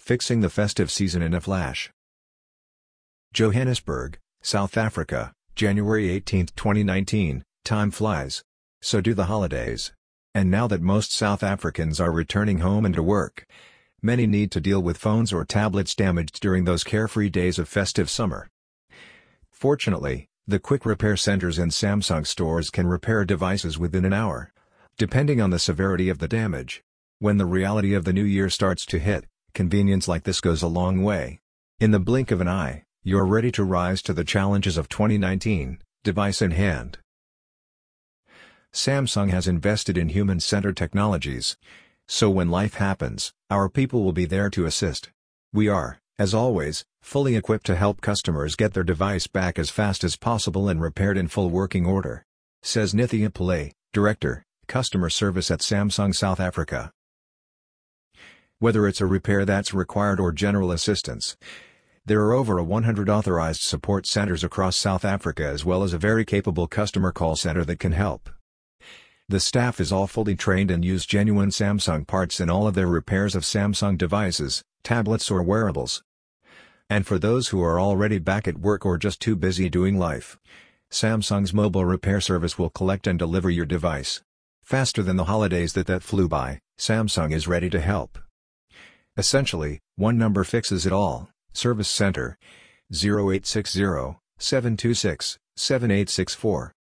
Fixing the festive season in a flash. Johannesburg, South Africa, January 18, 2019. Time flies. So do the holidays. And now that most South Africans are returning home and to work, many need to deal with phones or tablets damaged during those carefree days of festive summer. Fortunately, the quick repair centers and Samsung stores can repair devices within an hour, depending on the severity of the damage. When the reality of the new year starts to hit, convenience like this goes a long way. In the blink of an eye, you're ready to rise to the challenges of 2019, device in hand. Samsung has invested in human-centered technologies. So when life happens, our people will be there to assist. We are, as always, fully equipped to help customers get their device back as fast as possible and repaired in full working order, says Nithya Pillay, Director, Customer Service at Samsung South Africa. Whether it's a repair that's required or general assistance, there are over 100 authorized support centers across South Africa as well as a very capable customer call center that can help. The staff is all fully trained and use genuine Samsung parts in all of their repairs of Samsung devices, tablets or wearables. And for those who are already back at work or just too busy doing life, Samsung's mobile repair service will collect and deliver your device. Faster than the holidays that flew by, Samsung is ready to help. Essentially, one number fixes it all. Service Center 0860 726 7864